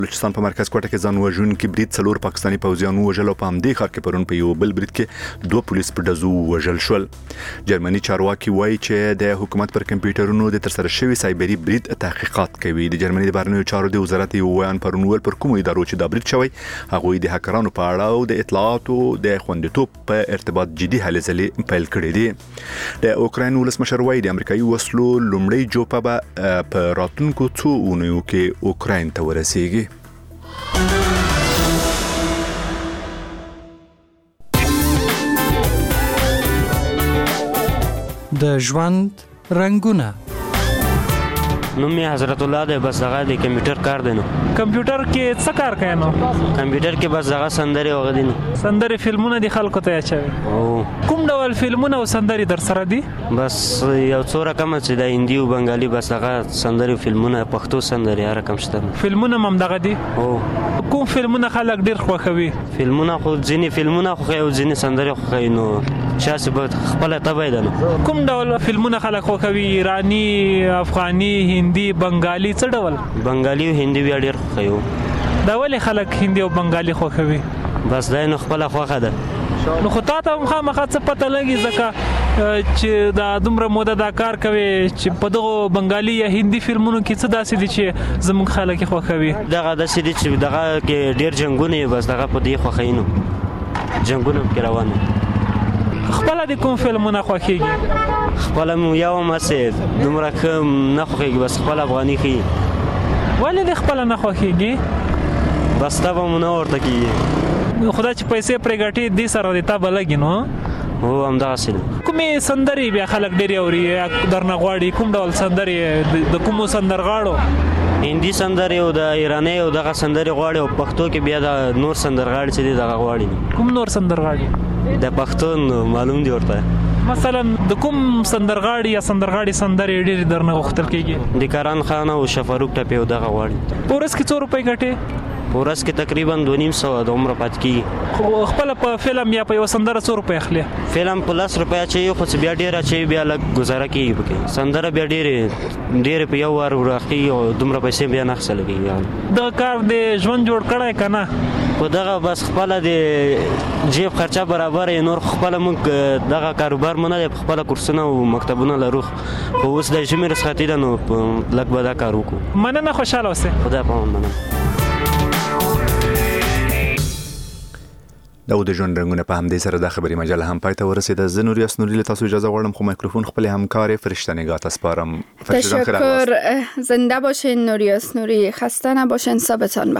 بلوچستان په مرکز کوټه کې ځان وژونکي برید 4 پاکستاني پوځیان وژل او په همدې ښار کې پرون په یو بل برید کې 2 پولیس په ډزو وژل شول. جرمني چارواکي وایي چې د حکومت پر کمپیوټرونو د ترسره شوی سایبري برید تحقیقات کوي. د جرمني د بهرنیو چارو د وزارت یو بیان پرون ویل پر کومو ادارو چې دا برید شوی هغوی د هکرانو په اړه او د اطلاعاتو د خوندیتوب په ارتباط جدي هلې ځلې پیل کړې دي. د اوکراین ولسمشر وایي د امریکایي وسلو لومړی جوپه به په راتلونکو څو اونیو کې اوکراین ته ورسیږي. د ژوند رنگونه. نوم یې حضرت الله دی، بس هغه د کمپیوټر کار دی. نو کمپیوټر کې څه کار کوي؟ نو کمپیوټر کې بس هغه سندرې وغه دي. نو سندرې فلمونه دي خلکو ته اچوي. کوم ډول فلمونه او سندرې در سره دي؟ بس یو څو رقم چې د هندي او بنگالي بس هغه سندرې فلمونه پښتو سندرې هر رقم شته. فلمونه هم دغه دي. کوم فلمونه خلک ډیر خوښوي؟ فلمونه خو ځینې فلمونه خوښوي او ځینې سندرې خوښوي. نو شاسې به خپل تبع ده. نو کوم ډول فلمونه خلک خوښوي؟ ایرانی، افغاني، هندي، بنگالي؟ څه ډول؟ بنگالي او هندي بیا ډیر خوښوي. دا ولې خلک هندي او بنگالي خوښوي؟ بس دا نو خپل خوښه ده. نو خو تاسو هم خامخا څه پته لګي ځکه چې دا دومره موده دا کار کوي چې په دغه بنگالي یا هندي فلمونو کې څه داسې دي چې زموږ خلک خوښوي؟ دغه داسې دي چې دغه کې ډیر جنگونه بس دغه په دې خوښوي. نو جنگونه کې روان دي. خپل د کوم فلمونه خوښيږي؟ خپل مو یو مسه دومره کم نه خوښيږي، بس خپل افغاني خي. ولې د خپل نه خوښيږي؟ بس تا به مونږ ورته کیږي. خدا چې پیسې پرې ګټي دي سره د تا بلګي. نو هو همدا اصل. کومې سندرې بیا خلک ډېر اوري درنه غواړي؟ کوم ډول سندرې د کومو سندرغاړو؟ هندي سندرې او د ایرانی او دغه سندرې غواړي او پښتو کې بیا د نور سندرغاړي چې دغه غواړي. کوم نور سندرغاړي؟ د پښتون معلوم دی ورته. مثلا د کوم سندرغاړي یا سندرغاړي سندرې ډېر درنه غوښتل کېږي؟ د کران خان او شفاروق ټپي او دغه غواړي. په ورځ کې څو روپۍ ګټي؟ په ورځ کې تقریبا 250 د عمر پات کی. خو خپل په فلم یا په یو سندره څو روپۍ اخلي؟ فلم په 10 روپیا چې خو بیا ډیره چې بیا لږ گزاره کوي. پکې سندره بیا ډیره په یو وار ورخي او دومره پیسې بیا نه خسل کیږي. دا کار د ژوند جوړ کړای کنه؟ په دغه بس خپل د جیب خرچه برابر نور خپل موږ دغه کاروبار مونږ د خپل کورسونه او مکتبونه لرو. په اوس د جمعې رسختی ده نو لږ به دا کار وکړو. مننه، خوشاله اوسئ. خدای په امان. مننه. دا د ژوند رنګونه په همدې سره د خبري مجله هم پای ته ورسېده. زه نور یاسنوري له تاسو اجازه غواړم خو میکروفون خپل همکار فرشته نگاه ته سپارم. تشکر. زنده باشین نور یاسنوری. خسته نباشین. صبحتان